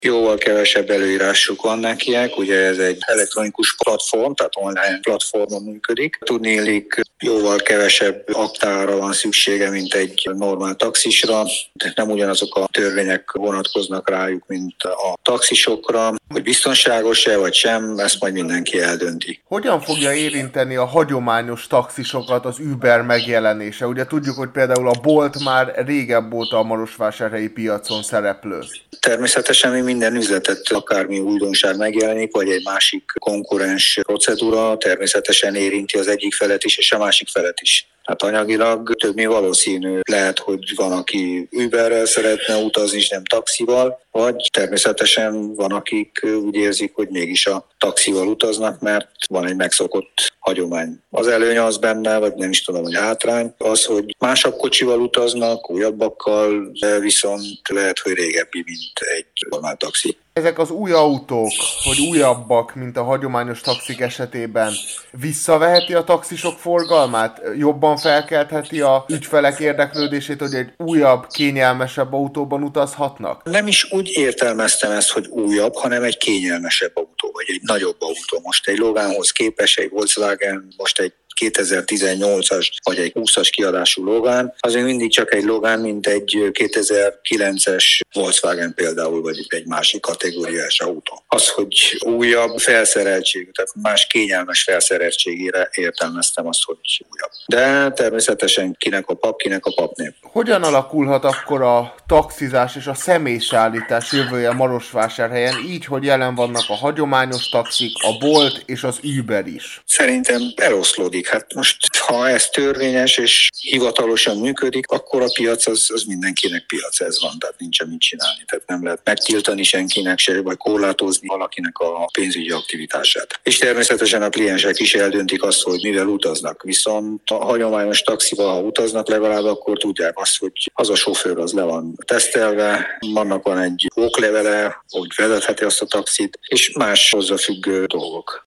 Jóval kevesebb előírásuk van nekiek, ugye ez egy elektronikus platform, tehát online platformon működik. Tudniillik, jóval kevesebb aktára van szüksége, mint egy normál taxisra. Nem ugyanazok a törvények vonatkoznak rájuk, mint a taxisokra. Hogy biztonságos-e vagy sem, ezt majd mindenki eldönti. Hogyan fogja érinteni a hagyományos taxisokat az Uber megjelenése? Ugye tudjuk, hogy például a Bolt már régebb óta a marosvásárhelyi piacon szereplő. Természetesen minden üzletet, akármi újdonság megjelenik, vagy egy másik konkurens procedúra természetesen érinti az egyik felet is, és a másik felet is. Hát anyagilag többé valószínű lehet, hogy van, aki Uberrel szeretne utazni, és nem taxival, vagy természetesen van, akik úgy érzik, hogy mégis a taxival utaznak, mert van egy megszokott hagyomány. Az előny az benne, vagy nem is tudom, hogy hátrány, az, hogy másabb kocsival utaznak, újabbakkal, de viszont lehet, hogy régebbi, mint egy normál taxi. Ezek az új autók, hogy újabbak, mint a hagyományos taxik esetében, visszaveheti a taxisok forgalmát? Jobban felkeltheti a ügyfelek érdeklődését, hogy egy újabb, kényelmesebb autóban utazhatnak? Nem is úgy értelmeztem ezt, hogy újabb, hanem egy kényelmesebb autó, vagy egy nagyobb autó. Most egy Loganhoz képest, egy Volkswagen, most egy 2018-as vagy egy 20-as kiadású Logan, azért mindig csak egy Logan, mint egy 2009-es Volkswagen például, vagy egy másik kategóriás autó. Az, hogy újabb felszereltségű, tehát más kényelmes felszereltségére értelmeztem azt, hogy újabb. De természetesen kinek a pap nem. Hogyan alakulhat akkor a taxizás és a személyszállítás jövője Marosvásárhelyen, így, hogy jelen vannak a hagyományos taxik, a Bolt és az Uber is? Szerintem eloszlódik. Hát most, ha ez törvényes és hivatalosan működik, akkor a piac az mindenkinek piac, ez van, tehát nincsen mit csinálni. Tehát nem lehet megtiltani senkinek se, vagy korlátozni valakinek a pénzügyi aktivitását. És természetesen a kliensek is eldöntik azt, hogy mivel utaznak. Viszont a hagyományos taxival, ha utaznak, legalább akkor tudják azt, hogy az a sofőr az le van tesztelve, van egy oklevele, hogy vezetheti azt a taxit, és más hozzáfüggő dolgok.